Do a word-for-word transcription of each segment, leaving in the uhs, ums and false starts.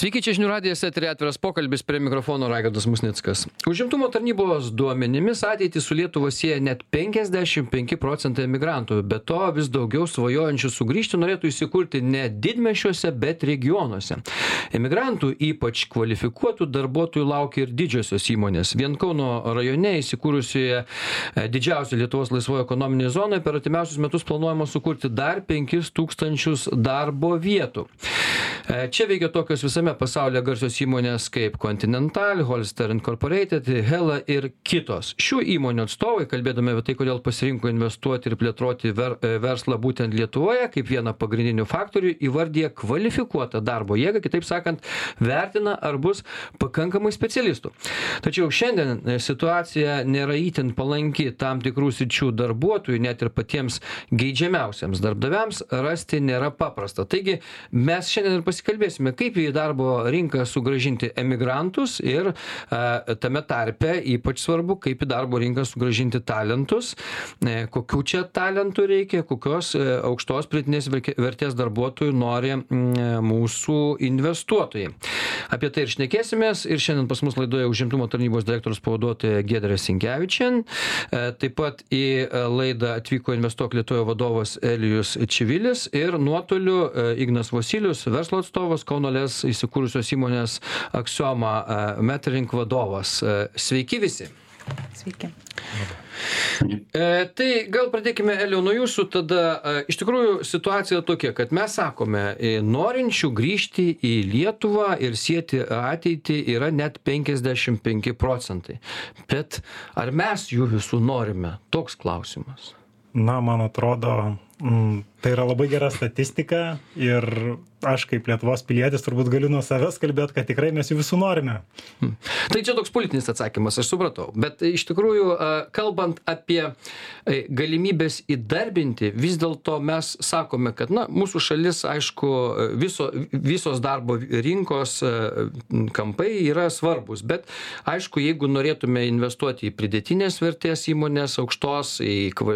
Sveiki, čia žinių radijas, eteryje atviras pokalbis, prie mikrofono Raigardas Musnickas. Užimtumo tarnybos duomenimis ateitį su Lietuva sieja net penkiasdešimt penki procentai emigrantų, be to vis daugiau svajojančių sugrįžti norėtų įsikurti ne didmiesčiuose, bet regionuose. Emigrantų, ypač kvalifikuotų darbuotojų, laukia ir didžiosios įmonės. Vien Kauno rajone įsikūrusioje didžiausia Lietuvos laisvojo ekonominėje zonoje per artimiausius metus planuojama sukurti dar penkis tūkstančius darbo vietų. Čia veikia tokios visame pasaulyje garsios įmonės kaip Continental, Hollister Incorporated, Hella ir kitos. Šių įmonių atstovai, kalbėdami apie tai, kodėl pasirinko investuoti ir plėtoti ver, verslą būtent Lietuvoje, kaip vieną pagrindinių faktorių, įvardyja kvalifikuotą darbo jėgą, kitaip sakant, vertina, ar bus pakankamai specialistų. Tačiau šiandien situacija nėra itin palanki tam tikrų sričių darbuotojų, net ir patiems geidžiamiausiams darbdaviams rasti nėra paprasta. Taigi mes šiandien ir pasikalbėsime, kaip į darbo rinką sugrąžinti emigrantus ir a, tame tarpe ypač svarbu, kaip į darbo rinką sugrąžinti talentus, e, kokių čia talentų reikia, kokios e, aukštos pridėtinės vertės darbuotojų nori m, mūsų investuotojai. Apie tai ir šnekėsimės ir šiandien pas mus laidoje užimtumo tarnybos direktoriaus pavaduotoja Giedrė Sinkevičienė. E, taip pat į laidą atvyko Investuok Lietuvoje vadovas Elijus Čivilis ir nuotoliu e, Ignas Vosylius, verslo atstovas, Kauno lez įsikūrusios įmonės Axioma Metering vadovas. Sveiki visi. Sveiki. E, tai gal pradėkime, Elijau, nuo jūsų. Tada e, iš tikrųjų situacija tokia, kad mes sakome, e, norinčių grįžti į Lietuvą ir sieti ateitį yra net penkiasdešimt penki procentai. Bet ar mes jų visų norime? Toks klausimas. Na, man atrodo, mm, tai yra labai gera statistika ir aš kaip Lietuvos pilietis turbūt galiu nuo savęs kalbėti, kad tikrai mes jų visų norime. Hmm. Tai čia toks politinis atsakymas, aš supratau. Bet iš tikrųjų, kalbant apie galimybės įdarbinti, vis dėlto mes sakome, kad na, mūsų šalis, aišku, viso, visos darbo rinkos kampai yra svarbus. Bet aišku, jeigu norėtume investuoti į pridėtinės vertės įmonės aukštos, į,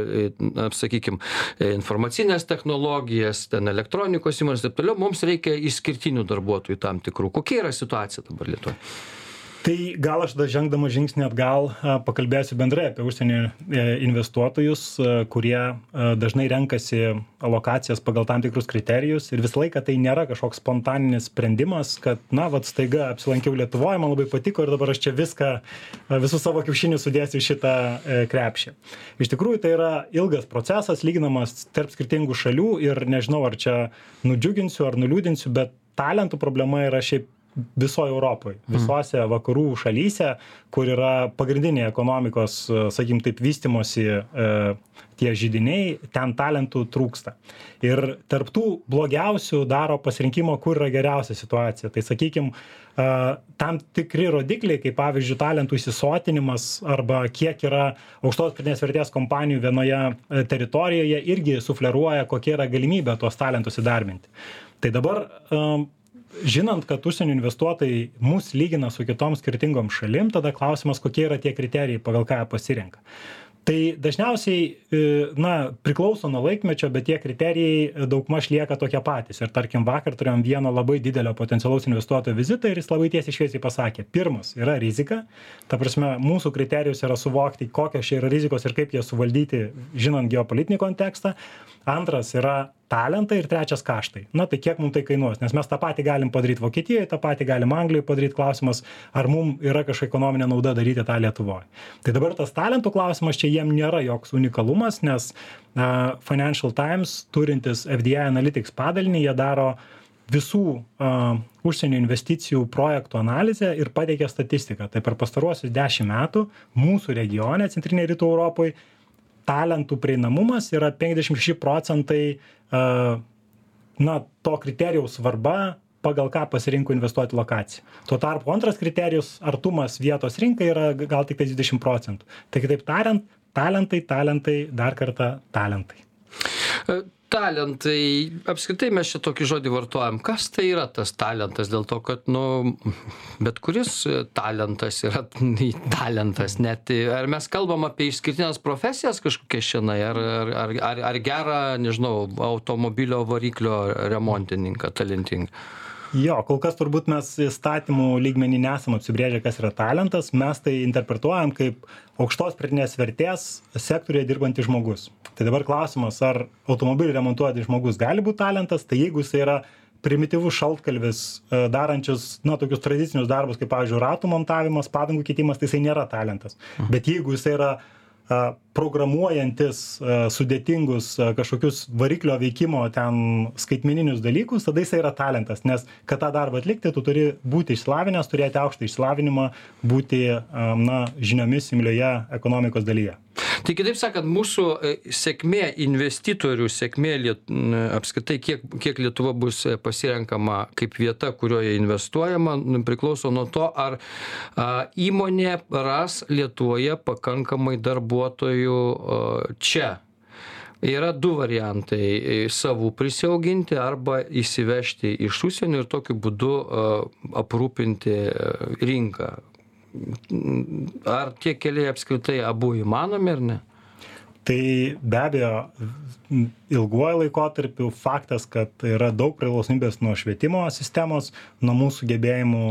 sakykime, informacinės technologijas, ten elektronikos įmonės ir taip toliau, mums reikia išskirtinių darbuotojų tam tikrų. Kokia yra situacija dabar Lietuvoje? Tai gal aš dar žengdama žingsnį atgal pakalbėsiu bendrai apie užsienio investuotojus, kurie dažnai renkasi alokacijas pagal tam tikrus kriterijus ir visą laiką tai nėra kažkoks spontaninis sprendimas, kad, na, vat staiga apsilankiau Lietuvoje, man labai patiko ir dabar aš čia viską, visus savo kiaušinius sudėsiu į šitą krepšį. Iš tikrųjų, tai yra ilgas procesas, lyginamas tarp skirtingų šalių ir nežinau, ar čia nudžiuginsiu ar nuliūdinsiu, bet talentų problema yra šiaip visoje Europoje, visose vakarų šalyse, kur yra pagrindiniai ekonomikos, sakykim taip, vystimosi e, tie židiniai, ten talentų trūksta. Ir tarp tų blogiausių daro pasirinkimo, kur yra geriausia situacija. Tai sakykim, e, tam tikri rodikliai, kaip pavyzdžiui talentų įsisotinimas arba kiek yra aukštos pridėtinės vertės kompanijų vienoje teritorijoje, irgi sufleruoja, kokia yra galimybė tuos talentus įdarbinti. Tai dabar e, žinant, kad užsienio investuotojai mus lygina su kitom skirtingom šalim, tada klausimas, kokie yra tie kriterijai, pagal ką pasirenka. Tai dažniausiai, na, priklauso nuo laikmečio, bet tie kriterijai daugmaž lieka tokie patys. Ir tarkim, vakar turėjom vieno labai didelio potencialaus investuotojo vizitą ir jis labai tiesiai šviesiai pasakė, pirmas yra rizika, ta prasme, mūsų kriterijus yra suvokti, kokios čia yra rizikos ir kaip jas suvaldyti, žinant geopolitinį kontekstą. Antras yra talentai ir trečias kaštai. Na tai kiek mums tai kainuos, nes mes tą patį galim padaryti Vokietijoje, tą patį galim Anglijoje padaryti, klausimas, ar mums yra kažkokia ekonominė nauda daryti tą Lietuvoje. Tai dabar tas talentų klausimas čia jiem nėra joks unikalumas, nes uh, Financial Times turintis F D I Analytics padalinį, jie daro visų uh, užsienio investicijų projektų analizę ir pateikia statistiką. Tai per pastaruosius dešimt metų mūsų regione, centrinėje rytų Europoje, talentų prieinamumas yra penkiasdešimt šeši procentai uh, na, to kriterijaus svarba, pagal ką pasirinko investuoti lokaciją. Tuo tarpu antras kriterijus, artumas vietos rinkai, yra gal tik dvidešimt procentų. Tai kitaip tariant, talentai, talentai, dar kartą talentai. Talentai, apskritai mes čia tokį žodį vartojam. Kas tai yra tas talentas? Dėl to, kad, nu, bet kuris talentas yra talentas. Net, ar mes kalbam apie išskirtinės profesijas kažkokias šiandien, ar, ar, ar, ar gerą, nežinau, automobilio variklio remontininką talentingą? Jo, kol kas turbūt mes įstatymų lygmenį nesam apsibrėžę, kas yra talentas, mes tai interpretuojam kaip aukštos pridėtinės vertės sektoriuje dirbantis žmogus. Tai dabar klausimas, ar automobilį remontuojantis žmogus gali būti talentas, tai jeigu jis yra primityvus šaltkalvis, darančius, na, tokius tradicinius darbus, kaip, pavyzdžiui, ratų montavimas, padangų keitimas, tai jisai nėra talentas. Bet jeigu jisai yra programuojantis sudėtingus kažkokius variklio veikimo ten skaitmeninius dalykus, tada jisai yra talentas, nes kad tą darbą atlikti, tu turi būti išsilavinęs, turėti aukštą išsilavinimą, būti, na, žiniomis imlioje ekonomikos dalyje. Tai kitaip sakant, mūsų sėkmė investitorių, sėkmė liet, apskritai, kiek, kiek Lietuva bus pasirenkama kaip vieta, kurioje investuojama, priklauso nuo to, ar a, įmonė ras Lietuvoje pakankamai darbuotojų a, čia. Yra du variantai - savų prisiauginti arba įsivežti iš užsienio ir tokiu būdu a, aprūpinti rinką. Ar tie keliai apskritai abu įmanomi ar ne? Tai be abejo, ilguoju laikotarpiu faktas, kad yra daug priklausomybės nuo švietimo sistemos, nuo mūsų gebėjimų,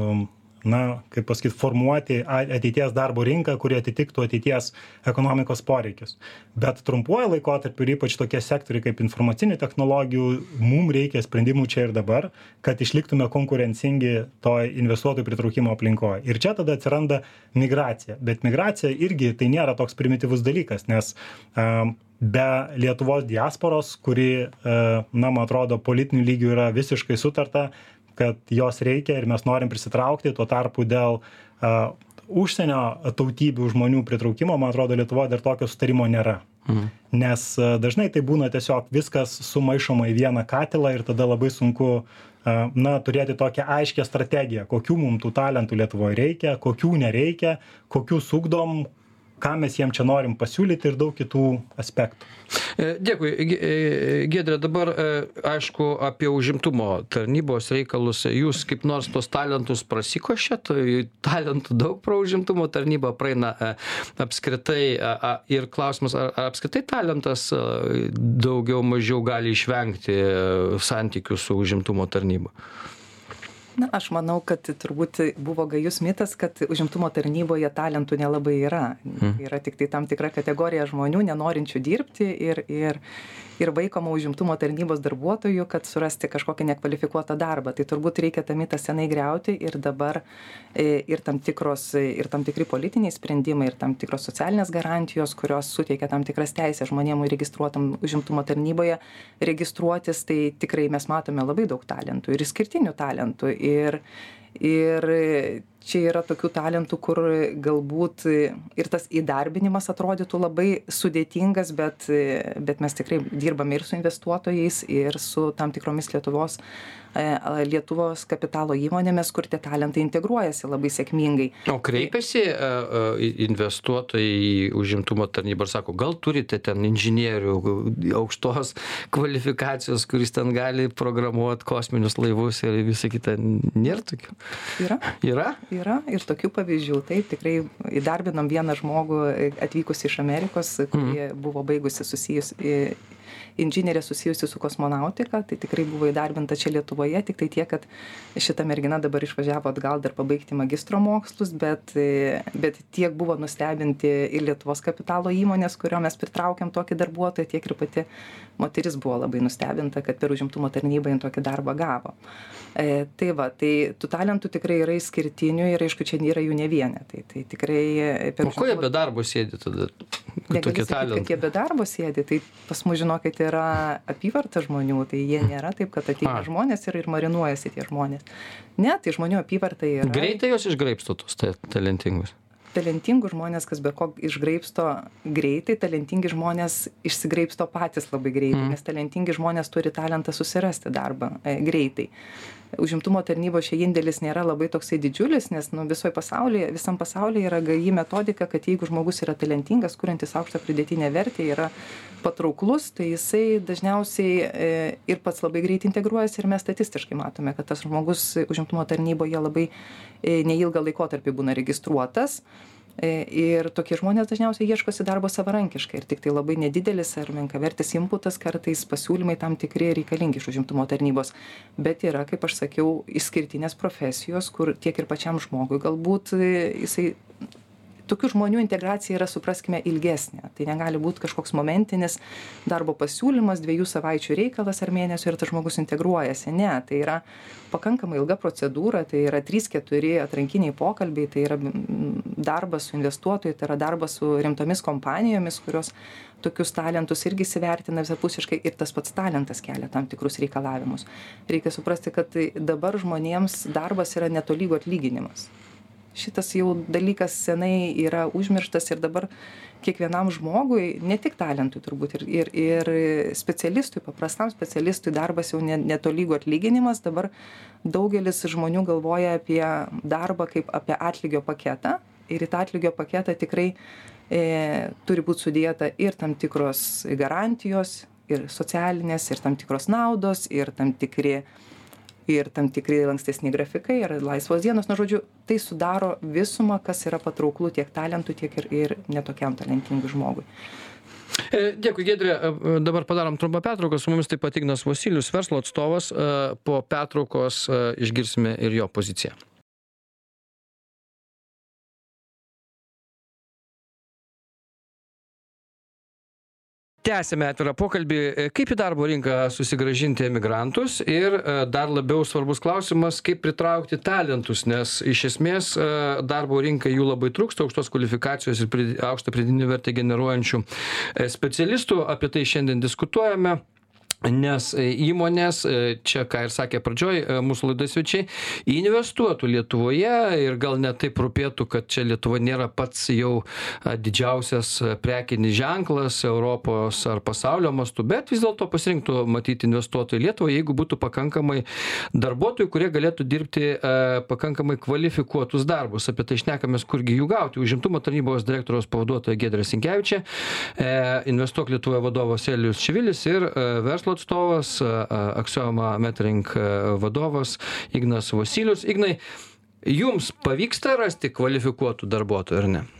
na, kaip pasakyti, formuoti ateities darbo rinką, kurie atitiktų ateities ekonomikos poreikius. Bet trumpuoju laikotarpiu ir ypač tokie sektoriai kaip informacinių technologijų, mums reikia sprendimų čia ir dabar, kad išliktume konkurencingi toj investuotojų pritraukimo aplinkoje. Ir čia tada atsiranda migracija. Bet migracija irgi tai nėra toks primityvus dalykas, nes um, be Lietuvos diasporos, kuri, uh, na, man atrodo, politinių lygių yra visiškai sutarta, kad jos reikia ir mes norim prisitraukti, tuo tarpu dėl uh, užsienio tautybių žmonių pritraukimo, man atrodo, Lietuvoje dar tokio sutarimo nėra. Mhm. Nes uh, dažnai tai būna tiesiog viskas sumaišoma į vieną katilą ir tada labai sunku uh, na, turėti tokią aiškę strategiją, kokių mums tų talentų Lietuvoje reikia, kokių nereikia, kokių sugdom, ką mes jiem čia norim pasiūlyti ir daug kitų aspektų. Dėkui. Giedre, dabar aišku apie užimtumo tarnybos reikalus. Jūs kaip nors tos talentus prasikošėt, talentų daug pro užimtumo tarnybą praeina apskritai ir klausimas, ar apskritai talentas daugiau mažiau gali išvengti santykių su užimtumo tarnyba? Na, aš manau, kad turbūt buvo gajus mitas, kad užimtumo tarnyboje talentų nelabai yra. Hmm. Yra tik tai tam tikra kategorija žmonių, nenorinčių dirbti ir, ir, ir vaikoma užimtumo tarnybos darbuotojų, kad surasti kažkokį nekvalifikuotą darbą. Tai turbūt reikia tą mitą senai griauti ir dabar ir tam, tikros, ir tam tikri politiniai sprendimai, ir tam tikros socialinės garantijos, kurios suteikia tam tikras teisės žmonėmų registruotam užimtumo tarnyboje registruotis, tai tikrai mes matome labai daug talentų ir išskirtinių talentų. Ir, ir čia yra tokių talentų, kur galbūt ir tas įdarbinimas atrodytų labai sudėtingas, bet, bet mes tikrai dirbame ir su investuotojais, ir su tam tikromis Lietuvos, Lietuvos kapitalo įmonėmis, kur tie talentai integruojasi labai sėkmingai. O kreipiasi investuotojai į užimtumo tarnybą ir sako, gal turite ten inžinierių aukštos kvalifikacijos, kuris ten gali programuoti kosminius laivus ir visą kitą. Nėra tokių? Yra. Yra? Yra ir tokių pavyzdžių. Taip, tikrai įdarbinom vieną žmogų atvykusi iš Amerikos, kurie mm. buvo baigusi susijus inžinierė susijusi su kosmonautika, tai tikrai buvo įdarbinta čia Lietuvoje, tik tai tiek, kad šita mergina dabar išvažiavo atgal dar pabaigti magistro mokslus, bet, bet tiek buvo nustebinti ir Lietuvos kapitalo įmonės, kurio mes pritraukiam tokį darbuotoją, tiek ir pati moteris buvo labai nustebinta, kad per užimtumo tarnybą jin tokį darbą gavo. E, tai va, tai tų talentų tikrai yra išskirtinių ir aišku, čia yra jų ne vienė. Tai, tai tikrai per... O ko jie be darbo sėdi tada? Negali sakyti, kad jie be darbo sėdi, tai pas mus žinokit yra apyvarta žmonių, tai jie nėra taip, kad ateina A. žmonės ir, ir marinuojasi tie žmonės. Ne, tai žmonių apyvarta yra. Greitai jos išgraibsto tos talentingus? Talentingų žmonės, kas be ko išgraibsto greitai, talentingi žmonės išsigraibsto patys labai greitai, mm. nes talentingi žmonės turi talentą susirasti darbą e, greitai. Užimtumo tarnybos čia indėlis nėra labai toksai didžiulis, nes nu, visoje pasaulyje, visam pasaulyje yra gaji metodika, kad jeigu žmogus yra talentingas, kuriantis aukštą pridėtinę vertę, yra patrauklus, tai jisai dažniausiai e, ir pats labai greit integruojasi ir mes statistiškai matome, kad tas žmogus užimtumo tarnyboje labai e, neilgą laikotarpį būna registruotas. Ir tokie žmonės dažniausiai ieškosi darbo savarankiškai ir tik tai labai nedidelis ar menkavertis imputas kartais pasiūlymai tam tikri reikalingi iš užimtumo tarnybos. Bet yra, kaip aš sakiau, išskirtinės profesijos, kur tiek ir pačiam žmogui galbūt jisai tokių žmonių integracija yra, supraskime, ilgesnė. Tai negali būti kažkoks momentinis darbo pasiūlymas, dviejų savaičių reikalas ar mėnesio ir tas žmogus integruojasi. Ne, tai yra pakankamai ilga procedūra, tai yra trys keturi atrankiniai pokalbiai, tai yra darbas su investuotojai, tai yra darbas su rimtomis kompanijomis, kurios tokius talentus irgi įsivertina visapusiškai ir tas pats talentas kelia tam tikrus reikalavimus. Reikia suprasti, kad dabar žmonėms darbas yra netolygu atlyginimas. Šitas jau dalykas senai yra užmirštas ir dabar kiekvienam žmogui, ne tik talentui turbūt, ir, ir, ir specialistui, paprastam specialistui darbas jau netolygų atlyginimas. Dabar daugelis žmonių galvoja apie darbą kaip apie atlygio paketą ir į tą atlygio paketą tikrai e, turi būti sudėta ir tam tikros garantijos, ir socialinės, ir tam tikros naudos, ir tam tikri ir tam tikri lankstesni grafikai, ir laisvos dienos, na žodžiu, tai sudaro visumą, kas yra patrauklų tiek talentų, tiek ir, ir netokiam talentingui žmogui. Dėkui, Giedrė. Dabar padarom trumpą pertrauką. Su mumis taip pat Ignas Vosylius, verslo atstovas. Po pertraukos išgirsime ir jo poziciją. Tęsime atvirą pokalbį, kaip į darbo rinką susigrąžinti emigrantus ir dar labiau svarbus klausimas, kaip pritraukti talentus, nes iš esmės darbo rinkai jų labai trūksta, aukštos kvalifikacijos ir aukštą pridėtinę vertę generuojančių specialistų. Apie tai šiandien diskutuojame. Nes įmonės, čia ką ir sakė pradžioj mūsų laidos svečiai, investuotų Lietuvoje ir gal net taip rūpėtų, kad čia Lietuva nėra pats jau didžiausias prekinis ženklas Europos ar pasaulio mastu, bet vis dėlto pasirinktų matyti investuotojų Lietuvą, jeigu būtų pakankamai darbuotojų, kurie galėtų dirbti pakankamai kvalifikuotus darbus. Apie tai šnekamės, kurgi jų gauti. Užimtumo tarnybos direktoriaus pavaduotoja Giedrė Sinkevičė, Investuok Lietuvoje vadovas Elijus Čivilis ir verslo atstovas, Axioma Metering vadovas Ignas Vosylius. Ignai, jums pavyksta rasti kvalifikuotų darbuotojų, ar ne?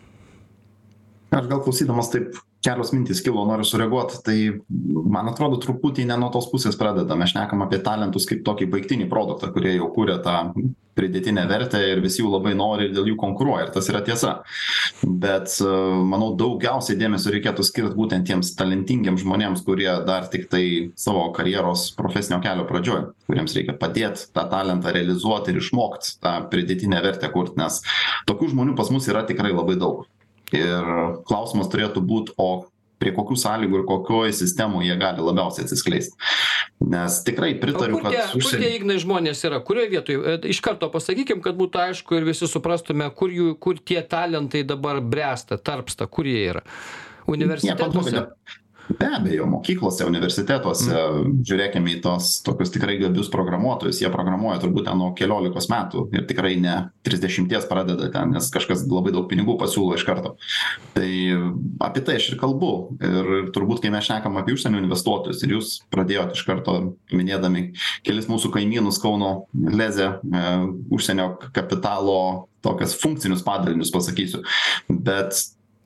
Aš gal klausydamas taip kelios mintys kilo, noriu sureaguoti. Tai, man atrodo, truputį ne nuo tos pusės pradedame. Mes šnekam apie talentus kaip tokį baigtinį produktą, kurie jau kūrė tą pridėtinę vertę ir visi jų labai nori ir dėl jų konkuruoja. Ir tas yra tiesa. Bet, manau, daugiausiai dėmesio reikėtų skirti būtent tiems talentingiems žmonėms, kurie dar tik tai savo karjeros profesinio kelio pradžioj, kuriems reikia padėti tą talentą realizuoti ir išmokti tą pridėtinę vertę kurti, nes tokių žmonių pas mus yra tikrai labai daug. Ir klausimas turėtų būti, o prie kokių sąlygų ir kokioje sistemoje jie gali labiausiai atsiskleisti. Nes tikrai pritariu, kad... Kur tie, užsienį... kur tie Ignai žmonės yra? Kurioje vietoje? Iš karto pasakykim, kad būtų aišku ir visi suprastume, kur, jų, kur tie talentai dabar bręsta, tarpsta, kur jie yra. Universitetuose? Be abejo, mokyklose, universitetuose, mm. žiūrėkime į tos tokius tikrai gabius programuotojus, jie programuoja turbūt ten nuo keliolikos metų ir tikrai ne trisdešimties pradeda ten, nes kažkas labai daug pinigų pasiūlo iš karto. Tai apie tai aš ir kalbu. Ir turbūt, kai mes šnekam apie užsienio investuotojus ir jūs pradėjote iš karto minėdami kelis mūsų kaimynus Kauno Leze, e, užsienio kapitalo tokias funkcinius padalinius pasakysiu, bet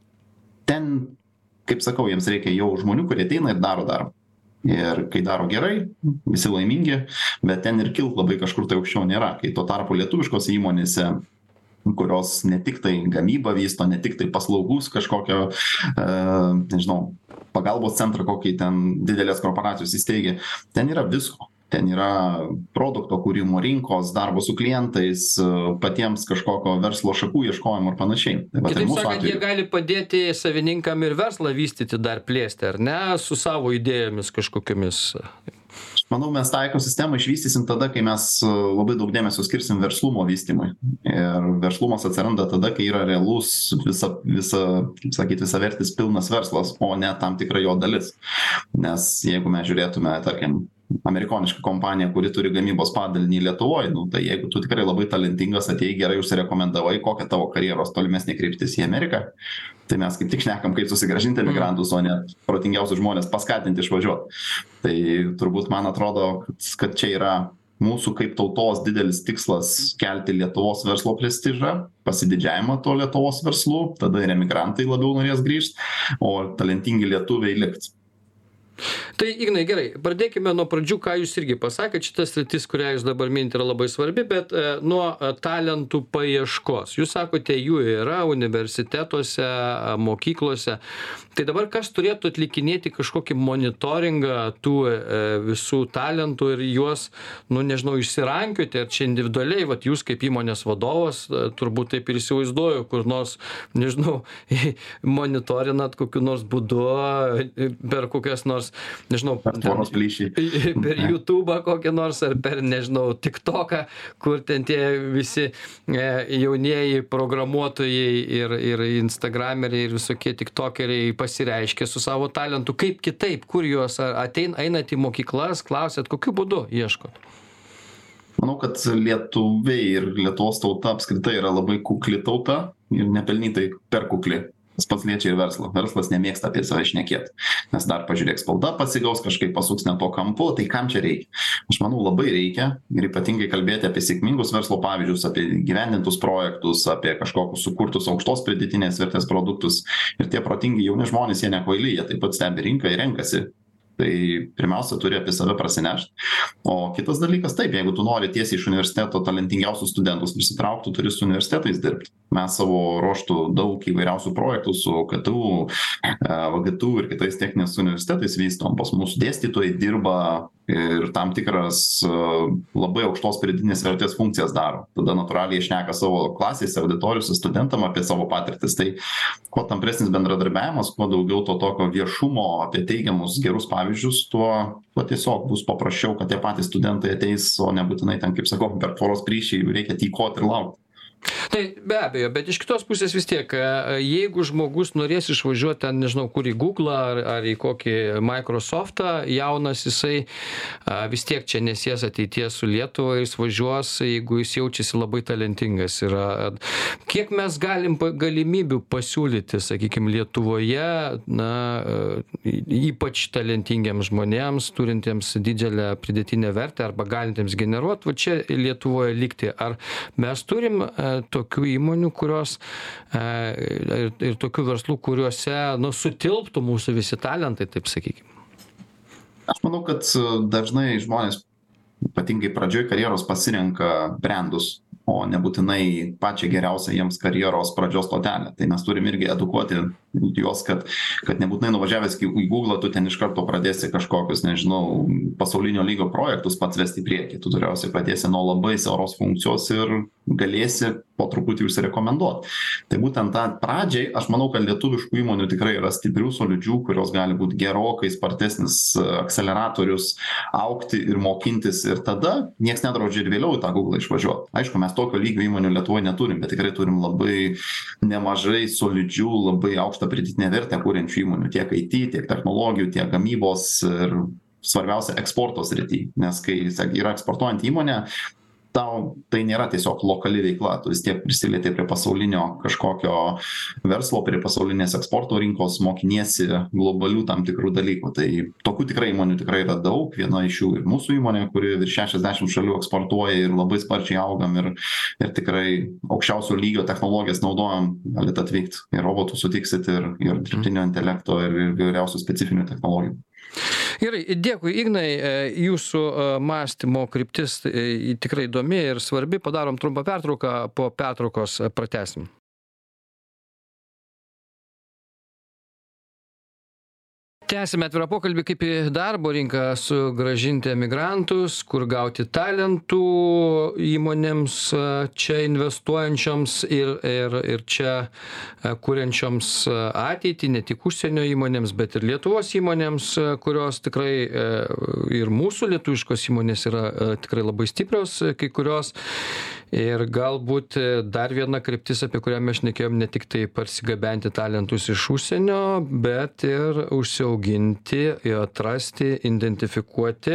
ten, kaip sakau, jiems reikia jau žmonių, kurie ateina ir daro darbą. Ir kai daro gerai, visi laimingi, bet ten ir kilt labai kažkur tai aukščiau nėra. Kai tuo tarpu lietuviškose įmonėse, kurios ne tik tai gamybą vysto, ne tik tai paslaugus kažkokio, e, nežinau, pagalbos centrą kokį ten didelės korporacijos įsteigia, ten yra visko. Ten yra produkto kūrimo, rinkos, darbo su klientais, patiems kažkokio verslo šakų ieškojimo ir panašiai. Tai kitaip sakant, jie gali padėti savininkam ir verslą vystyti, dar plėsti, ar ne, su savo idėjomis kažkokiamis. Aš manau, mes tą ekosistemą išvystysim tada, kai mes labai daug dėmesio skirsim verslumo vystymui. Ir verslumas atsiranda tada, kai yra realus visa, visa, kaip sakyti, visavertis pilnas verslas, o ne tam tikra jo dalis. Nes jeigu mes žiūrėtume, tarkim, amerikoniška kompanija, kuri turi gamybos padalinį Lietuvoje, nu, tai jeigu tu tikrai labai talentingas, atėjai gerai užsirekomendavai, kokią tavo karjeros tolimesnė kryptis į Ameriką, tai mes kaip tik šnekam, kaip susigrąžinti emigrantus, o ne protingiausius žmonės paskatinti išvažiuoti. Tai turbūt man atrodo, kad čia yra mūsų kaip tautos didelis tikslas kelti Lietuvos verslo prestižą, pasididžiavimą to Lietuvos verslu, tada ir emigrantai labiau norės grįžti, o talentingi lietuviai liks. Tai Ignai, gerai, pradėkime nuo pradžių, ką jūs irgi pasakėte, šitas sritis, kurią jūs dabar minite, yra labai svarbi, bet e, nuo talentų paieškos. Jūs sakote, jų yra universitetuose, mokyklose. Tai dabar kas turėtų atlikinėti kažkokį monitoringą tų e, visų talentų ir juos, nu nežinau, išsirankioti, ar čia individualiai, vat jūs kaip įmonės vadovas, e, turbūt taip ir įsivaizduoju, kur nors, nežinau, monitorinat kokiu nors būdu, per kokias nors nežinau, ten, per YouTube'ą kokį nors, ar per, nežinau, TikTok'ą, kur ten tie visi e, jaunieji programuotojai ir, ir Instagrameriai ir visokie TikTokeriai pasireiškia su savo talentu. Kaip kitaip, kur juos atein, einat į mokyklas, klausėt, kokiu būdu ieškot? Manau, kad lietuviai ir Lietuvos tauta apskritai yra labai kukli tauta ir nepelnytai per kukli. Tas pats liečia ir verslą. Verslas nemėgsta apie save šnekėti, nes dar pažiūrėk, spauda pasigaus, kažkaip pasuks ne to kampu, tai kam čia reikia? Aš manau, labai reikia ir ypatingai kalbėti apie sėkmingus verslo pavyzdžius, apie gyvendintus projektus, apie kažkokius sukurtus aukštos pridėtinės vertės produktus. Ir tie protingi jauni žmonės, jie nekvaili, jie taip pat stebi rinką ir renkasi. Tai pirmiausia, turi apie save prasinešti. O kitas dalykas, taip, jeigu tu nori tiesiai iš universiteto talentingiausius studentus prisitraukti, tu turi su universitetais dirbti. Mes savo ruoštų daug įvairiausių projektų su K T U, V G T U ir kitais techninės universitetais vystom. Pas mūsų dėstytojai dirba ir tam tikras labai aukštos pridėtinės vertės funkcijas daro. Tada natūraliai šneka savo klasėse, auditorijose studentam apie savo patirtis. Tai kuo tampresnis bendradarbiavimas, kuo daugiau to tokio viešumo apie teigiamus gerus pavyzdžius, tuo, tuo tiesiog bus paprasčiau, kad tie patys studentai ateis, o nebūtinai ten, kaip sakau, per tvoros plyšį reikia tykoti ir laukti. Tai be abejo, bet iš kitos pusės vis tiek, jeigu žmogus norės išvažiuoti ten, nežinau, kur į Google ar, ar į kokį Microsoftą, jaunas jisai vis tiek čia nesies ateities su Lietuva, jis važiuos, jeigu jis jaučiasi labai talentingas. Yra, kiek mes galim galimybių pasiūlyti, sakykime, Lietuvoje, na, ypač talentingiems žmonėms, turintiems didelę pridėtinę vertę arba galintiems generuoti, va čia Lietuvoje likti. Ar mes turim tokių įmonių, kurios ir, ir tokių verslų, kuriuose, nu, sutilptų mūsų visi talentai, taip sakykime? Aš manau, kad dažnai žmonės, ypatingai pradžioj karjeros, pasirenka brandus, o nebūtinai pačią geriausią jiems karjeros pradžios stotelę. Tai mes turim irgi edukuoti juos, kad, kad nebūtinai nuvažiavęs į Google, tu ten iš karto pradėsi kažkokius, nežinau, pasaulinio lygio projektus pats vesti į priekį. Tu turiausiai pradėsi nuo labai siauros funkcijos ir galėsi po truputį užsirekomenduoti. Tai būtent tą pradžiai, aš manau, kad lietuviškų įmonių tikrai yra stiprių, solidžių, kurios gali būti gerokai spartesnis akceleratorius, augti ir mokintis, ir tada nieks nedraudžia ir vėliau į tą Google išvažiuoti. Aišku, mes tokio lygio įmonių Lietuvoje neturim, bet tikrai turim labai nemažai solidžių, labai aukštą pridėtinę vertę kuriančių įmonių, tiek I T, tiek technologijų, tiek gamybos ir svarbiausia eksporto srity. Nes kai yra eksportuojant įmonę, tau tai nėra tiesiog lokali veikla, tu vis tiek prisilieti prie pasaulinio kažkokio verslo, prie pasaulinės eksporto rinkos, mokiniesi globalių tam tikrų dalykų. Tai tokių tikrai įmonių tikrai yra daug, viena iš jų ir mūsų įmonė, kuri virš šešiasdešimt šalių eksportuoja ir labai sparčiai augam ir, ir tikrai aukščiausio lygio technologijas naudojam, galite atvykti ir robotų sutiksit ir, ir dirbtinio intelekto ir, ir vyriausių specifinių technologijų. Gerai, dėkui, Ignai, jūsų mąstymo kryptis tikrai įdomi ir svarbi. Padarom trumpą pertrauką, po pertraukos pratęsim. Tęsime atvirą pokalbį, kaip į darbo rinką sugrąžinti emigrantus, kur gauti talentų įmonėms čia investuojančioms ir, ir, ir čia kuriančioms ateitį, ne tik užsienio įmonėms, bet ir Lietuvos įmonėms, kurios tikrai ir mūsų lietuviškos įmonės yra tikrai labai stiprios, kai kurios. Ir galbūt dar viena kryptis, apie kurią mes šnekėjom, ne tik tai parsigabenti talentus iš užsienio, bet ir užsiauginti auginti, atrasti, identifikuoti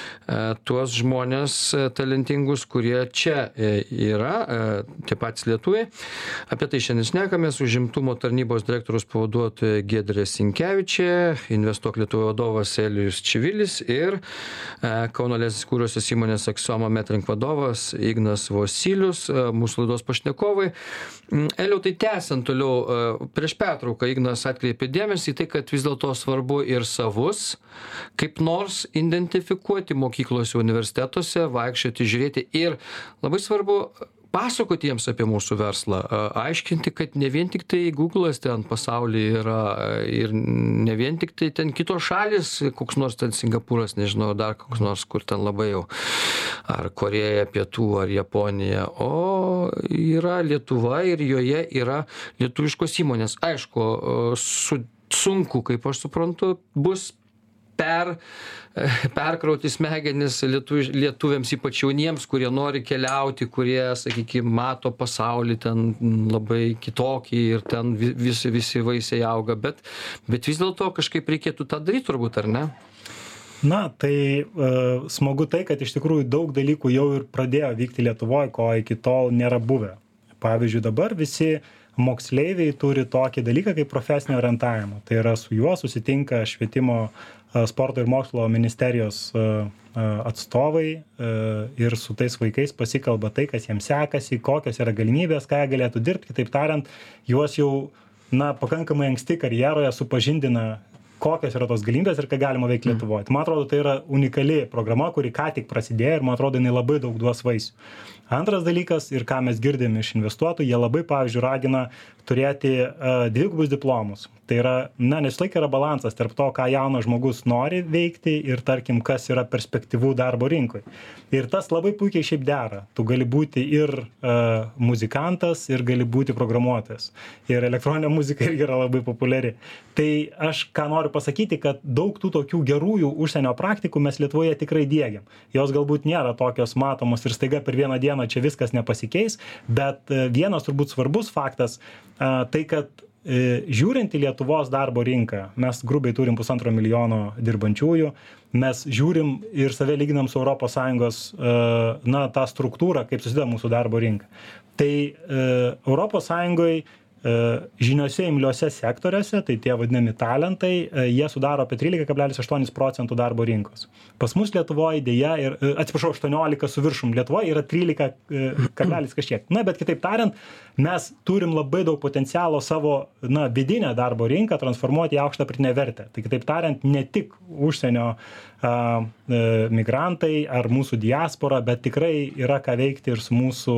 tuos žmonės talentingus, kurie čia yra, tie patys lietuviai. Apie tai šiandien šnekamės. Užimtumo tarnybos direktoriaus pavaduotoja Giedrė Sinkevičė, Investuok Lietuvoje vadovas Elijus Čivilis ir Kauno Lez įsikūrusios įmonės Axioma Metrink vadovas Ignas Vosylius, mūsų laidos pašnekovai. Eliau, tai tęsiant toliau, prieš pertrauką Ignas atkreipė dėmesį į tai, kad vis dėlto svarbu ir savus kaip nors identifikuoti mokyklose, universitetuose, vaikščioti, žiūrėti ir labai svarbu pasakoti jiems apie mūsų verslą, aiškinti, kad ne vien tik tai Google'as ten pasaulyje yra ir ne vien tik tai ten kitos šalis, koks nors ten Singapūras, nežinau, dar koks nors, kur ten labai jau, ar Korėja, Pietų, ar Japonija, o yra Lietuva ir joje yra lietuviškos įmonės. Aišku, su, sunku, kaip aš suprantu, bus per, perkrauti smegenis lietu, lietuviams, ypač jauniems, kurie nori keliauti, kurie, sakykime, mato pasaulį ten labai kitokį ir ten visi, visi vaisiai auga, bet, bet vis dėlto kažkaip reikėtų tą daryti turbūt, ar ne? Na, tai uh, smagu tai, kad iš tikrųjų daug dalykų jau ir pradėjo vykti Lietuvoje, ko iki tol nėra buvę. Pavyzdžiui, dabar visi moksleiviai turi tokį dalyką kaip profesinio orientavimo. Tai yra su juo susitinka švietimo, sporto ir mokslo ministerijos atstovai ir su tais vaikais pasikalba tai, kas jiems sekasi, kokios yra galimybės, ką jie galėtų dirbti. Kitaip tariant, juos jau na, pakankamai anksti karjeroje supažindina, kokios yra tos galimybės ir ką galima veikti Lietuvoje. Tai, man atrodo, tai yra unikali programa, kuri ką tik prasidėjo ir, man atrodo, jinai labai daug duos vaisių. Antras dalykas, ir ką mes girdim iš investuotojų, jie labai, pavyzdžiui, ragina turėti uh, dvigubus diplomus. Tai yra, na, nes laik yra balansas tarp to, ką jaunas žmogus nori veikti ir, tarkim, kas yra perspektyvų darbo rinkoj. Ir tas labai puikiai šiaip dera. Tu gali būti ir uh, muzikantas, ir gali būti programuotojas. Ir elektroninė muzika irgi yra labai populiari. Tai aš ką noriu pasakyti, kad daug tų tokių gerųjų užsienio praktikų mes Lietuvoje tikrai diegiam. Jos galbūt nėra tokios matomos ir staiga per vieną dieną čia viskas nepasikeis, bet vienas turbūt svarbus faktas, tai kad žiūrint į Lietuvos darbo rinką, mes grubiai turim pusantro milijono dirbančiųjų, mes žiūrim ir save lyginam su Europos Sąjungos na, tą struktūrą, kaip susideda mūsų darbo rinka. Tai Europos Sąjungoje žiniuose imliuose sektoriuose, tai tie vadinami talentai, jie sudaro apie trylika kablelis aštuoni procentų darbo rinkos. Pas mus Lietuvoje dėja, ir, atsiprašau, aštuoniolika su viršum, Lietuvoje yra trylika kablelis kažkiek. Na, bet kitaip tariant, mes turim labai daug potencialo savo, na, vidinę darbo rinką transformuoti į aukštą pridėtinę vertę. Tai kitaip tariant, ne tik užsienio a, e, migrantai ar mūsų diaspora, bet tikrai yra ką veikti ir su mūsų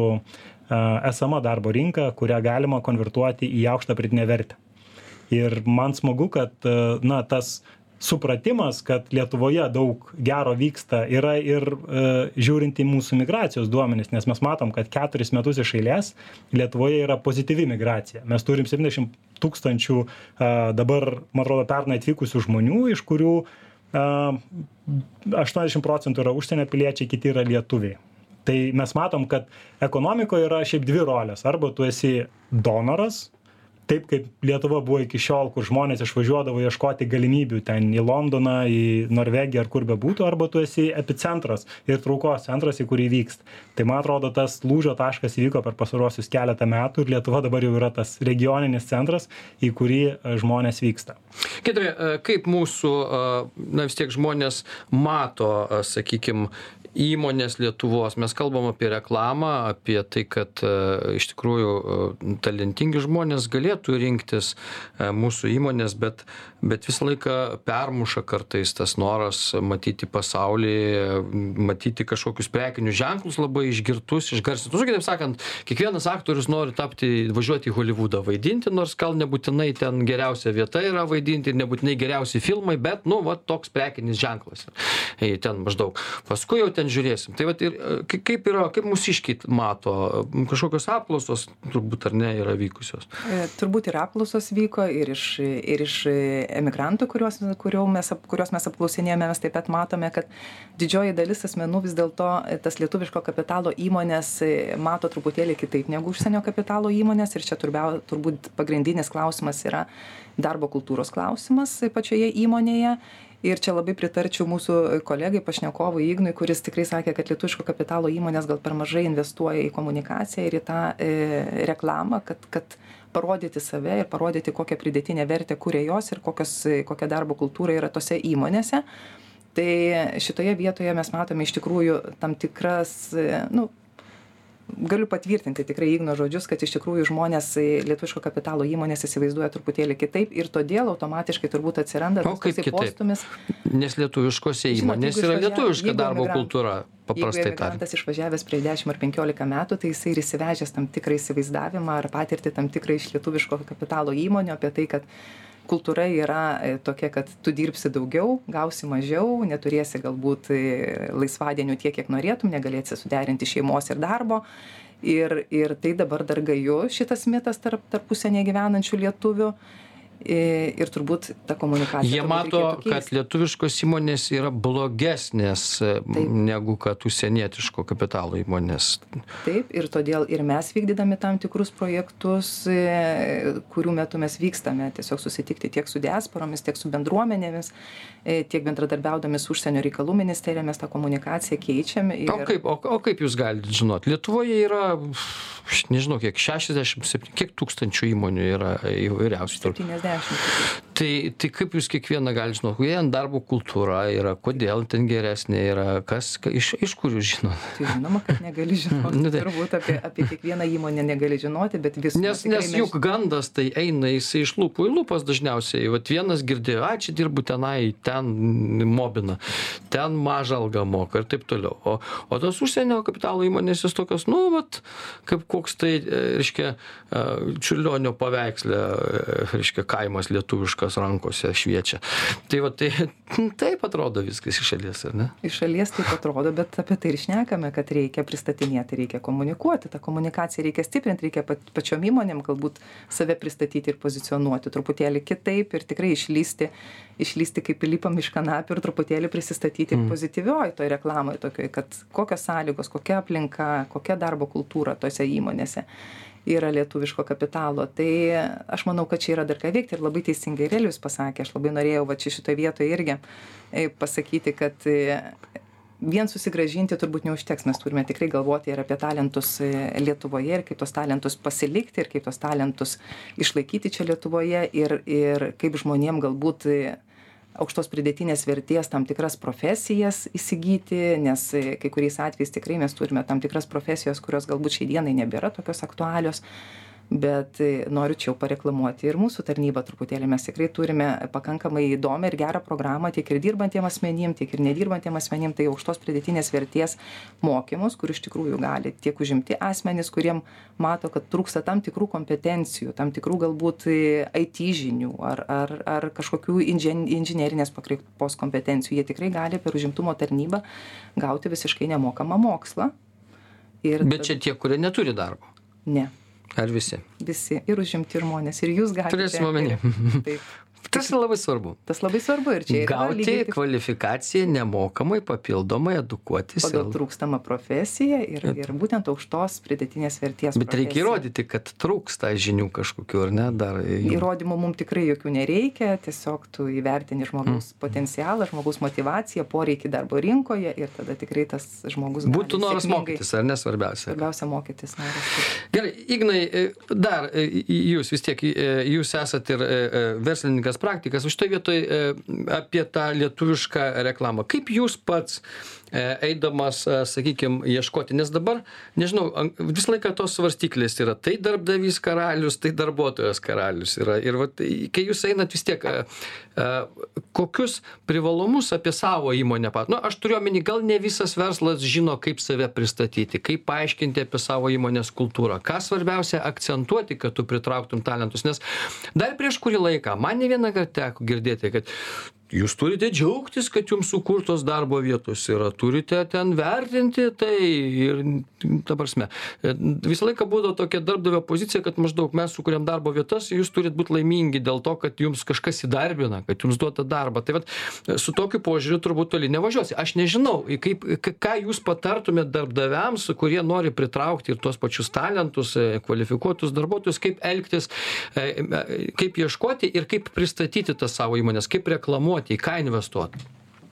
esama darbo rinka, kurią galima konvertuoti į aukštą pridėtinę vertę. Ir man smagu, kad na, tas supratimas, kad Lietuvoje daug gero vyksta, yra ir e, žiūrint į mūsų migracijos duomenis, nes mes matom, kad keturis metus iš eilės Lietuvoje yra pozityvi migracija. Mes turim septyniasdešimt tūkstančių e, dabar, man atrodo, pernai atvykusių žmonių, iš kurių e, aštuoniasdešimt procentų yra užsienio piliečiai, kiti yra lietuviai. Tai mes matom, kad ekonomikoje yra šiaip dvi rolės. Arba tu esi donoras, taip kaip Lietuva buvo iki šiol, kur žmonės išvažiuodavo ieškoti galimybių ten į Londoną, į Norvegiją ar kur bebūtų, arba tu esi epicentras ir traukos centras, į kurį vyksta. Tai man atrodo, tas lūžio taškas įvyko per pastaruosius keletą metų ir Lietuva dabar jau yra tas regioninis centras, į kurį žmonės vyksta. Giedrė, kaip mūsų, na vis tiek žmonės mato, sakykime, įmonės Lietuvos, mes kalbam apie reklamą, apie tai, kad iš tikrųjų talentingi žmonės galėtų rinktis mūsų įmonės, bet, bet visą laiką permuša kartais tas noras matyti pasaulį, matyti kažkokius prekinius ženklus labai išgirtus, išgarsintus. Kitaip sakant, kiekvienas aktorius nori tapti, važiuoti į Holivudą vaidinti, nors gal nebūtinai ten geriausia vieta yra vaidinti, nebūtinai geriausi filmai, bet, nu, va, toks prekinis ženklas. Ten maždaug. Paskui jau ten ten žiūrėsim. Tai vat ir kaip yra, kaip mūsiškiai mato, kažkokios apklausos turbūt ar ne yra vykusios? Turbūt ir apklausos vyko ir iš, ir iš emigrantų, kuriuos, mes, kuriuos mes apklausinėjome, mes taip pat matome, kad didžioji dalis asmenų vis dėlto tas lietuviško kapitalo įmonės mato truputėlį kitaip negu užsienio kapitalo įmonės ir čia turbia, turbūt pagrindinis klausimas yra darbo kultūros klausimas pačioje įmonėje. Ir čia labai pritarčiau mūsų kolegai pašnekovui Ignui, kuris tikrai sakė, kad lietuviško kapitalo įmonės gal per mažai investuoja į komunikaciją ir į tą e, reklamą, kad, kad parodyti save ir parodyti, kokią pridėtinę vertę kuria jos ir kokios, kokia darbo kultūra yra tose įmonėse. Tai šitoje vietoje mes matome iš tikrųjų tam tikras, nu, galiu patvirtinti tikrai Igno žodžius, kad iš tikrųjų žmonės lietuviško kapitalo įmonės įsivaizduoja truputėlį kitaip ir todėl automatiškai turbūt atsiranda tas postūmis. Nes lietuviškose įmonės yra lietuviška darbo kultūra, paprastai tariant. Jeigu emigrantas išvažiavęs prieš dešimt ar penkiolika metų, tai jisai ir įsivežęs tam tikrą įsivaizdavimą ar patirtį tam tikrą iš lietuviško kapitalo įmonių apie tai, kad kultūra yra tokia, kad tu dirbsi daugiau, gausi mažiau, neturėsi galbūt laisvadienių tiek, kiek norėtum, negalėsi suderinti šeimos ir darbo. Ir, ir tai dabar dar gaju šitas mitas tarp, tarp užsienyje gyvenančių lietuvių. Ir turbūt ta komunikacija. Jie mato, kad lietuviškos įmonės yra blogesnės Taip. negu kad užsienietiško kapitalo įmonės. Taip, ir todėl ir mes vykdydami tam tikrus projektus, kurių metu mes vykstame tiesiog susitikti tiek su diasporomis, tiek su bendruomenėmis, tiek bendradarbiaudami su užsienio reikalų ministerija, mes tą komunikaciją keičiam. Ir... O, kaip, o, o kaip jūs galite žinot? Lietuvoje yra, nežinau, kiek šešiasdešimt septyni, kiek tūkstančių įmonių yra įvairiausių. septyniasdešimt. Tai, tai kaip jūs kiekvieną gali žinot, kokia darbo kultūra yra, kodėl ten geresnė yra, kas, iš, iš kur jūs žinot? Tai žinoma, kad negali žinoti. Nu, tai... Turbūt apie, apie kiekvieną įmonę negali žinoti, bet visų. Nes, nes juk mes... gandas tai eina, jisai iš lūpų į lūpas dažniausiai. Vat vienas girdėjo, a, čia dirbu tenai, ten mobina, ten mažą algą moka ir taip toliau. O, o tos užsienio kapitalo įmonės jos tokios, nu, vat, kaip koks tai, reiškia, Čiurlionio paveikslė, reiškia, kaimas lietuviškas rankose šviečia. Tai va, tai taip atrodo viskas iš šalies, ar ne? Iš šalies taip atrodo, bet apie tai ir šnekame, kad reikia pristatinėti, reikia komunikuoti. Ta komunikacija reikia stiprinti, reikia pačiom įmonėm galbūt save pristatyti ir pozicionuoti truputėlį kitaip ir tikrai išlysti, išlysti kaip įlipam iš kanapių ir truputėlį prisistatyti mm. pozityvioj toj reklamoj tokioj, kad kokios sąlygos, kokia aplinka, kokia darbo kultūra tose įmonėse yra lietuviško kapitalo. Tai aš manau, kad čia yra dar ką veikti ir labai teisingai ir Elijus pasakė. Aš labai norėjau va čia šitoje vietoje irgi pasakyti, kad vien susigrąžinti turbūt neužteks. Mes turime tikrai galvoti ir apie talentus Lietuvoje ir kaip tos talentus pasilikti ir kaip tos talentus išlaikyti čia Lietuvoje ir, ir kaip žmonėm galbūt aukštos pridėtinės vertės tam tikras profesijas įsigyti, nes kai kuriais atvejais tikrai mes turime tam tikras profesijos, kurios galbūt šiai dienai nebėra tokios aktualios, bet noriu čia jau pareklamuoti ir mūsų tarnybą truputėlį. Mes tikrai turime pakankamai įdomią ir gerą programą tiek ir dirbantiem asmenim, tiek ir nedirbantiem asmenim, tai aukštos pridėtinės vertės mokymus, kur iš tikrųjų gali tiek užimti asmenys, kuriem mato, kad trūksta tam tikrų kompetencijų, tam tikrų galbūt I T žinių ar, ar, ar kažkokių inžin, inžinerinės pakreipos kompetencijų. Jie tikrai gali per užimtumo tarnybą gauti visiškai nemokamą mokslą. Ir Bet čia tie, kurie neturi darbo? Ne. Ar visi? Visi. Ir užimti žmonės. Ir jūs galite. Turėsim omeny. Taip. Tas labai svarbu. Tas labai svarbu ir čia yra gauti lygiai taip... kvalifikaciją nemokamai, papildomai edukuotis. Pagal ir... trūkstamą profesiją ir, ir būtent aukštos pridėtinės vertės. Bet profesiją. Reikia įrodyti, kad trūksta žinių kažkokių, ar ne? Dar jų... Įrodymų mums tikrai jokių nereikia, tiesiog tu įvertini žmogaus mm. potencialą, žmogaus motivaciją, poreikį darbo rinkoje ir tada tikrai tas žmogus... Būtų noras sėkmingai... mokytis, ar ne svarbiausia? Svarbiausia mokytis noras. Gerai, Ignai, dar jūs vis tiek, jūs esat ir verslininkas, praktikas, už tai vietoj apie tą lietuvišką reklamą. Kaip jūs pats eidamas, sakykime, ieškoti, nes dabar, nežinau, visą laiką tos svarstyklės yra, tai darbdavys karalius, tai darbuotojas karalius yra. Ir va, kai jūs einat vis tiek, kokius privalumus apie savo įmonę pat, nu, aš turiu omeny, gal ne visas verslas žino, kaip save pristatyti, kaip paaiškinti apie savo įmonės kultūrą, ką svarbiausia akcentuoti, kad tu pritrauktum talentus, nes dar prieš kurį laiką, man ne vieną kartą teko girdėti, kad jūs turite džiaugtis, kad jums sukurtos darbo vietos yra, turite ten vertinti tai ir, ta prasme, visą laiką būdavo tokia darbdavio pozicija, kad maždaug mes sukuriam darbo vietas, jūs turit būti laimingi dėl to, kad jums kažkas įdarbina, kad jums duota darbą. Tai vat, su tokiu požiūriu turbūt toli nevažiuosi. Aš nežinau, kaip, ką jūs patartumėt darbdaviams, kurie nori pritraukti ir tuos pačius talentus, kvalifikuotus darbuotojus, kaip elgtis, kaip ieškoti ir kaip pristatyti tas savo įmonės, kaip reklamuoti, į ką investuoti.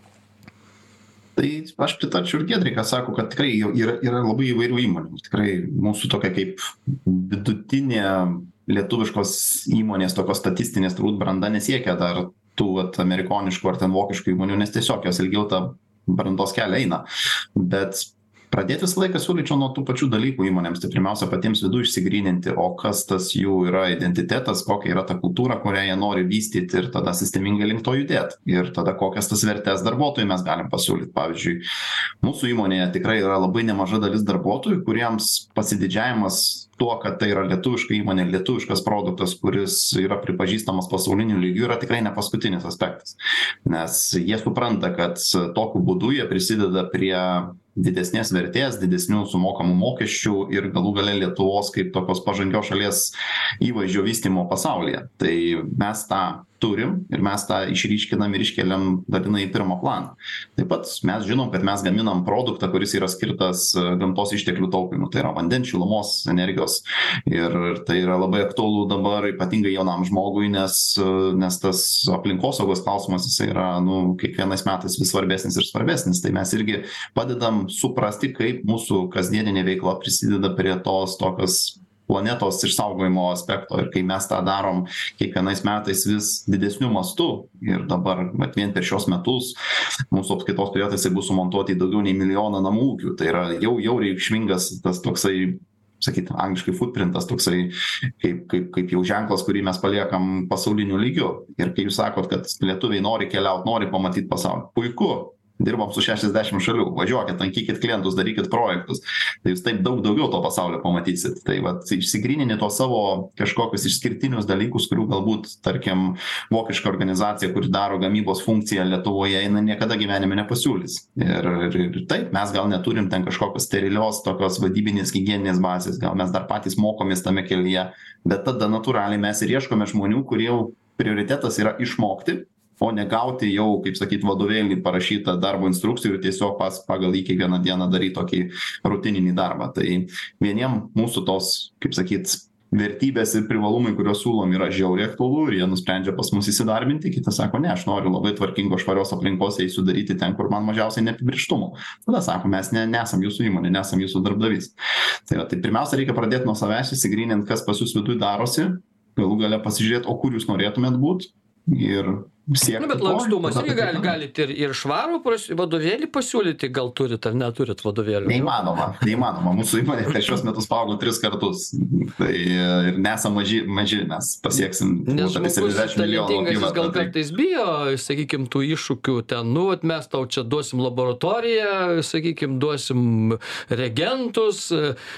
Tai aš pritarčiau ir Giedriui, kas sako, kad tikrai yra, yra labai įvairių įmonių. Tikrai mūsų tokia kaip vidutinė lietuviškos įmonės, tokios statistinės turbūt branda nesiekia dar tų vat, amerikoniškų ar ten vokiškų įmonių, nes tiesiog jos ilgiau tą brandos kelią eina. Bet pradėti visą laiką siūlyčiau nuo tų pačių dalykų įmonėms. Tai pirmiausia, patiems vidų išsigryninti, o kas tas jų yra identitetas, kokia yra ta kultūra, kurią jie nori vystyti ir tada sistemingai link to judėti. Ir tada kokias tas vertės darbuotojų mes galim pasiūlyti. Pavyzdžiui, mūsų įmonėje tikrai yra labai nemaža dalis darbuotojų, kuriems pasididžiavimas tuo, kad tai yra lietuviška įmonė, lietuviškas produktas, kuris yra pripažįstamas pasauliniu lygiu, yra tikrai ne paskutinis aspektas. Nes jie supranta, kad tokiu būdu jie prisideda prie didesnės vertės, didesnių sumokamų mokesčių ir galų gale Lietuvos kaip tokios pažangios šalies įvaizdžio vystymo pasaulyje. Tai mes tą turim ir mes tą išryškinam ir iškeliam dalinai į pirmą planą. Taip pat mes žinom, kad mes gaminam produktą, kuris yra skirtas gamtos išteklių taupymui. Tai yra vandens, šilumos, energijos. Ir tai yra labai aktualu dabar, ypatingai jaunam žmogui, nes, nes tas aplinkosaugos klausimas jis yra nu, kiekvienais metais vis svarbesnis ir svarbesnis. Tai mes irgi padedam suprasti, kaip mūsų kasdieninė veikla prisideda prie tos tokios planetos išsaugojimo aspekto. Ir kai mes tą darom kiekvienais metais vis didesniu mastu ir dabar bet vien per šios metus mūsų apskaitos prietaisai bus sumontuoti į daugiau nei milijoną namų ūkių. Tai yra jau, jau reikšmingas tas toksai, sakyti, angliškai footprintas, toksai kaip, kaip, kaip jau ženklas, kurį mes paliekam pasauliniu lygiu. Ir kai jūs sakot, kad lietuviai nori keliauti, nori pamatyti pasaulį, puiku. Dirbam su šešiasdešimt šalių, važiuokit, lankykit klientus, darykit projektus. Tai jūs taip daug daugiau to pasaulio pamatysit. Tai vat, išsigryninti to savo kažkokius išskirtinius dalykus, kurių galbūt, tarkim, vokiška organizacija, kuri daro gamybos funkciją Lietuvoje, jinai niekada gyvenime nepasiūlys. Ir, ir, ir taip, mes gal neturim ten kažkokios sterilios, tokios vadybinės, higieninės bazės, gal mes dar patys mokomės tame kelyje, bet tada natūraliai mes ir ieškome žmonių, kurie prioritetas yra išmokti, o negauti jau, kaip sakyt, vadovėlį parašytą darbo instrukcijų ir tiesiog pas, pagal jį kiekvieną dieną daryti tokį rutininį darbą. Tai vieniem mūsų tos, kaip sakyt, vertybės ir privalumai, kuriuos siūlom, yra žiauriai aktualu ir jie nusprendžia pas mus įsidarbinti, kitas sako, ne, aš noriu labai tvarkingo, švarios aplinkos, eisiu daryti ten, kur man mažiausiai neapibrėžtumo. Tada sako, mes ne, nesam jūsų įmonė, nesam jūsų darbdavys. Tai, tai pirmiausia, reikia pradėti nuo savęs, įsigryninti, kas pas jūs viduj darosi, galų gale pasižiūrėti, o kur jūs norėtumėt būti. Ir siekti. Nu, bet lankstumas irgi gali, galite ir, ir švarų vadovėlį pasiūlyti, gal turit ar neturit vadovėlių? Neįmanoma, neįmanoma. Mūsų įmonė per šios metus paaugo tris kartus. Tai ir nesam maži, maži mes pasieksim. Nes žmogus talentingas, jis gal kartais bijo, sakykim, tų iššūkių ten, nu, vat mes tau čia duosim laboratoriją, sakykim, duosim reagentus,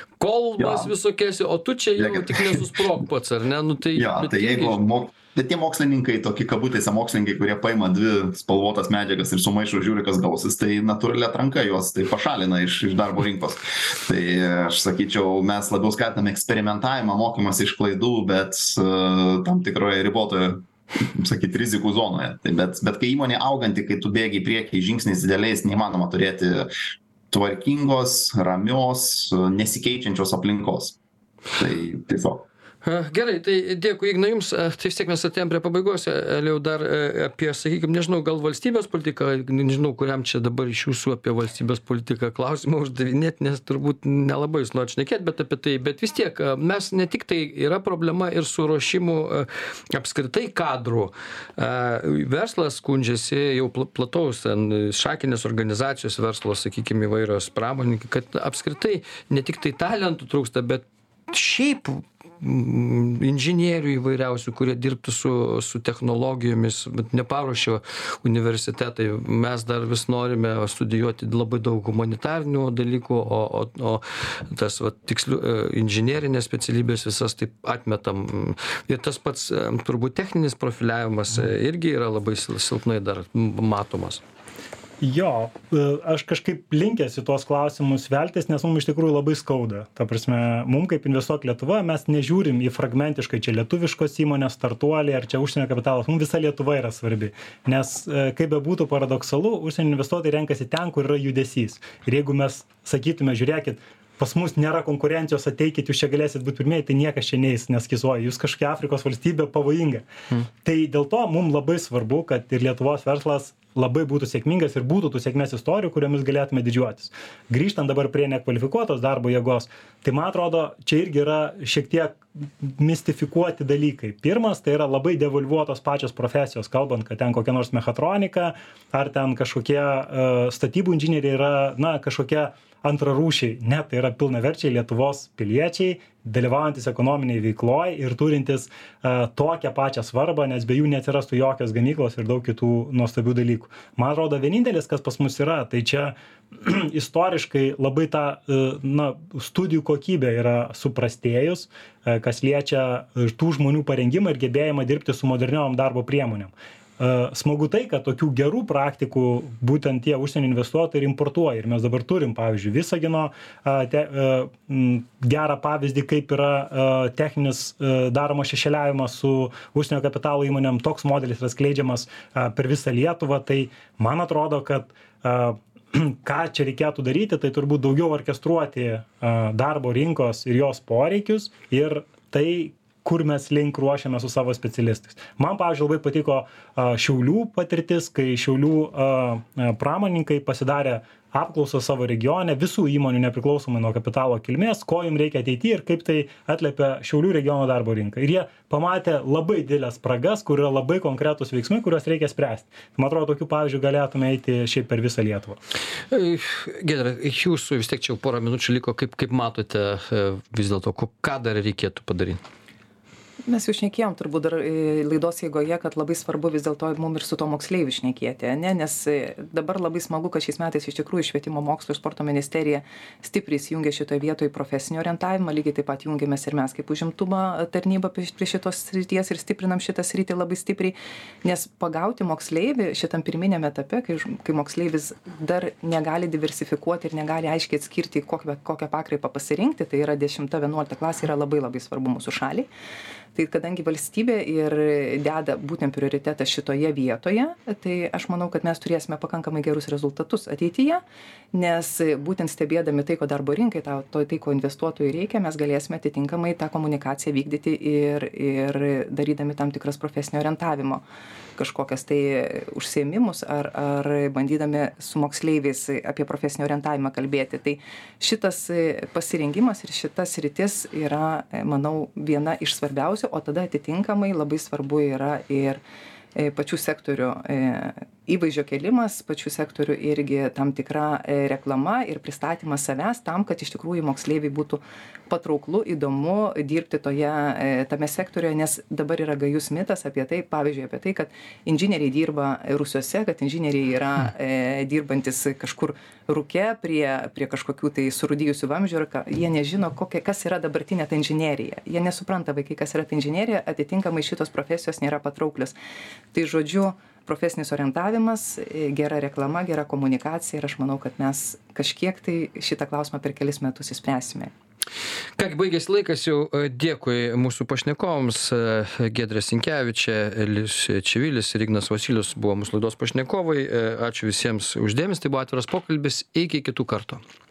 kolbas visokias, o tu čia jau Jėgi. Tik nesusprok pats, ar ne? Nu, tai, ja, tai jeigu mok... Bet tie mokslininkai, tokie kabutėse mokslininkai, kurie paima dvi spalvotas medžiagas ir sumaišo žiūri, kas gausis, tai natūralia atranka juos tai pašalina iš, iš darbo rinkos. Tai aš sakyčiau, mes labiau skatiname eksperimentavimą, mokymąsi iš klaidų, bet uh, tam tikroje ribotoje, sakyti, rizikų zonoje. Tai bet, bet kai įmonė auganti, kai tu bėgi į priekį žingsniais dideliais, neįmanoma turėti tvarkingos, ramios, nesikeičiančios aplinkos. Tai tiesiog. Gerai, tai dėkui, Ignai, jums. Tai vis tiek mes atėjom prie pabaigos. Eliau, dar apie, sakykime, nežinau, gal valstybės politiką, nežinau, kuriam čia dabar iš jūsų apie valstybės politiką klausimą uždavinėti, nes turbūt nelabai jūs norit šnekėti, bet apie tai. Bet vis tiek, mes ne tik tai yra problema ir su ruošimu apskritai kadrų. Verslas skundžiasi jau plataus, šakinės organizacijos verslo, sakykime, įvairios pramonininkai, kad apskritai ne tik tai talentų trūksta, bet šiaip inžinierių įvairiausių, kurie dirbtų su, su technologijomis, bet neparuošia universitetai. Mes dar vis norime studijuoti labai daug humanitarinių dalykų, o, o, o tas va, tikslių inžinierinės specialybės visas taip atmetam. Ir tas pats turbūt techninis profiliavimas irgi yra labai silpnai dar matomas. Jo, aš kažkaip linkęs į tuos klausimus veltis, nes mums iš tikrųjų labai skauda. Ta prasme, mums kaip Investuok Lietuvoje mes nežiūrim į fragmentiškai čia lietuviškos įmonės, startuoliai ar čia užsienio kapitalas. Mums visa Lietuva yra svarbi. Nes kaip be būtų paradoksalu, užsienio investuotojai renkasi ten, kur yra judesys. Ir jeigu mes sakytume, žiūrėkit, pas mus nėra konkurencijos, ateikit, jūs čia galėsit būti pirmieji, tai niekas čia neis, nes kizuoja, jūs kažkokia Afrikos valstybė pavojinga. Hmm. Tai dėl to mums labai svarbu, kad ir Lietuvos verslas labai būtų sėkmingas ir būtų tų sėkmės istorijų, kuriomis galėtume didžiuotis. Grįžtant dabar prie nekvalifikuotos darbo jėgos, tai man atrodo, čia irgi yra šiek tiek mistifikuoti dalykai. Pirmas, tai yra labai devalvuotos pačios profesijos, kalbant, kad ten kokia nors mechatronika, ar ten kažkokie uh, statybų inžinieriai yra, na, kažkokie antrarūšiai. Ne, tai yra pilnaverčiai Lietuvos piliečiai, dalyvaujantis ekonominiai veikloj ir turintis uh, tokią pačią svarbą, nes be jų neatsirastų jokios gamyklos ir daug kitų nuostabių dalykų. Man atrodo, vienintelis, kas pas mus yra, tai čia istoriškai labai ta uh, na, studijų kokybė yra suprastėjus, uh, kas liečia tų žmonių parengimą ir gebėjimą dirbti su moderniom darbo priemonėm. Smagu tai, kad tokių gerų praktikų būtent tie užsienio investuotojai ir importuoja. Ir mes dabar turim, pavyzdžiui, Visagino te, gerą pavyzdį, kaip yra techninis daromas šešėliavimas su užsienio kapitalo įmonėm. Toks modelis yra skleidžiamas per visą Lietuvą. Tai man atrodo, kad ką čia reikėtų daryti, tai turbūt daugiau orkestruoti darbo rinkos ir jos poreikius ir tai, kur mes link ruošiame su savo specialistais. Man, pavyzdžiui, labai patiko a, Šiaulių patirtis, kai Šiaulių a, a, pramoninkai pasidarė apklausą savo regione visų įmonių nepriklausomai nuo kapitalo kilmės, ko jums reikia ateityje ir kaip tai atliepia Šiaulių regiono darbo rinką. Ir jie pamatė labai didelės spragas, kur yra labai konkretūs veiksmai, kuriuos reikia spręsti. Man atrodo, tokių pavyzdžių galėtume eiti šiaip per visą Lietuvą. Giedre, jūsų vis tiek čia jau porą minučių liko, kaip, kaip matote vis dėlto, ką dar reikėtų padaryti? Mes jau šnekėjom turbūt dar laidos eigoje, kad labai svarbu vis dėlto mums ir su to moksleiviu šnekėti, ne? Nes dabar labai smagu, kad šiais metais iš tikrųjų Švietimo mokslo ir sporto ministerija stipriai įjungia šitoje vietoje profesinį orientavimą, lygiai taip pat jungiamės ir mes kaip užimtumo tarnyba prie šitos srities ir stiprinam šitą sritį labai stipriai, nes pagauti moksleivį šitam pirminėme etape, kai, kai moksleivis dar negali diversifikuoti ir negali aiškiai atskirti, kokią, kokią pakraipą pasirinkti, tai yra dešimta vienuolikta klasė yra labai labai svarbu mūsų šaliai. Tai kadangi valstybė ir deda būtent prioritetą šitoje vietoje, tai aš manau, kad mes turėsime pakankamai gerus rezultatus ateityje, nes būtent stebėdami tai, ko darbo rinkai, ta, to, tai, ko investuotojai reikia, mes galėsime atitinkamai tą komunikaciją vykdyti ir, ir darydami tam tikras profesinio orientavimo kažkokias tai užsiėmimus ar, ar bandydami su moksleiviais apie profesinį orientavimą kalbėti. Tai šitas pasirengimas ir šitas sritis yra, manau, viena iš svarbiausių, o tada atitinkamai labai svarbu yra ir pačių sektorių įvaizdžio kėlimas, pačių sektorių irgi tam tikra reklama ir pristatymas savęs tam, kad iš tikrųjų moksleiviai būtų patrauklu, įdomu dirbti toje, tame sektoriuje, nes dabar yra gajus mitas apie tai, pavyzdžiui, apie tai, kad inžinieriai dirba rūsiuose, kad inžinieriai yra e, dirbantis kažkur rūke prie, prie kažkokių tai surūdijusių vamzdžių, ir jie nežino, kokia, kas yra dabartinė ta inžinierija. Jie nesupranta vaikai, kas yra ta inžinierija, atitinkamai šitos profesijos nėra patrauklios. Tai žodžiu, profesinis orientavimas, gera reklama, gera komunikacija ir aš manau, kad mes kažkiek tai šitą klausimą per kelis metus įspręsime. Kągi, baigėsi laikas jau. Dėkui mūsų pašnekovams. Giedrė Sinkevičė, Elijus Čivilis ir Ignas Vosylius buvo mūsų laidos pašnekovai. Ačiū visiems už dėmesį. Tai buvo atviras pokalbis. Iki kitų kartų.